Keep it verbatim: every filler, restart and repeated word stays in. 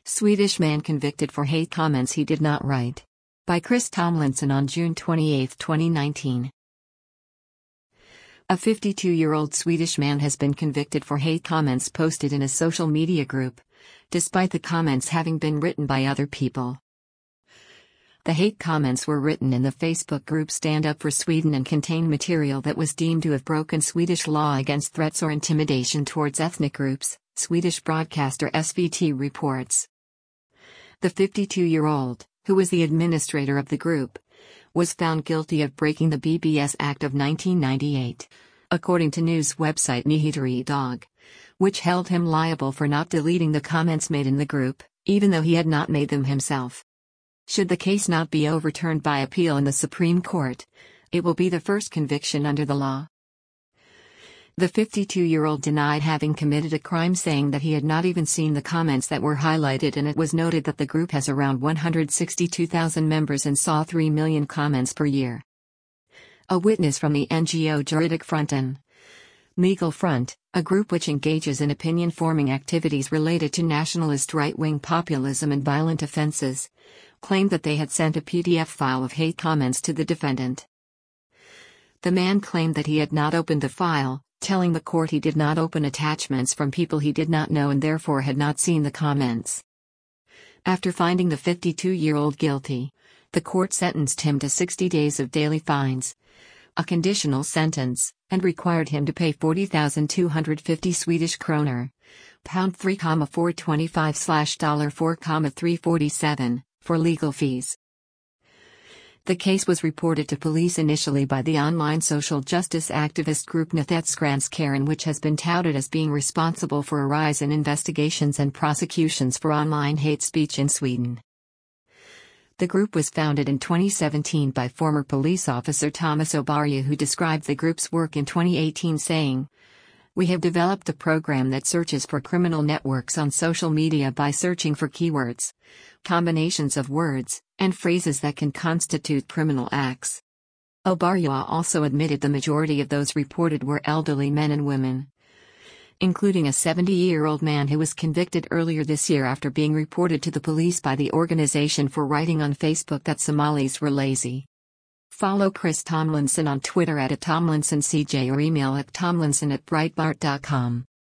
Swedish man convicted for hate comments he did not write. By Chris Tomlinson on June twenty-eighth, twenty nineteen. A fifty-two-year-old Swedish man has been convicted for hate comments posted in a social media group, despite the comments having been written by other people. The hate comments were written in the Facebook group Stand Up for Sweden and contained material that was deemed to have broken Swedish law against threats or intimidation towards ethnic groups, Swedish broadcaster S V T reports. The fifty-two-year-old, who was the administrator of the group, was found guilty of breaking the B B S Act of nineteen ninety-eight, according to news website Nyheter idag, which held him liable for not deleting the comments made in the group, even though he had not made them himself. Should the case not be overturned by appeal in the Supreme Court, it will be the first conviction under the law. The fifty-two-year-old denied having committed a crime, saying that he had not even seen the comments that were highlighted, and it was noted that the group has around one hundred sixty-two thousand members and saw three million comments per year. A witness from the N G O Juridic Fronten, Legal Front, a group which engages in opinion-forming activities related to nationalist right-wing populism and violent offenses, claimed that they had sent a P D F file of hate comments to the defendant. The man claimed that he had not opened the file, telling the court he did not open attachments from people he did not know and therefore had not seen the comments. After finding the fifty-two-year-old guilty, the court sentenced him to sixty days of daily fines, a conditional sentence, and required him to pay forty thousand two hundred fifty Swedish kroner, pound three thousand four hundred twenty-five slash four thousand three hundred forty-seven, for legal fees. The case was reported to police initially by the online social justice activist group Nyhetsgranskaren, which has been touted as being responsible for a rise in investigations and prosecutions for online hate speech in Sweden. The group was founded in twenty seventeen by former police officer Thomas Obarja, who described the group's work in twenty eighteen saying, "We have developed a program that searches for criminal networks on social media by searching for keywords, combinations of words, and phrases that can constitute criminal acts." Obarja also admitted the majority of those reported were elderly men and women, including a seventy-year-old man who was convicted earlier this year after being reported to the police by the organization for writing on Facebook that Somalis were lazy. Follow Chris Tomlinson on Twitter at Tomlinson C J or email at tomlinson at breitbart dot com.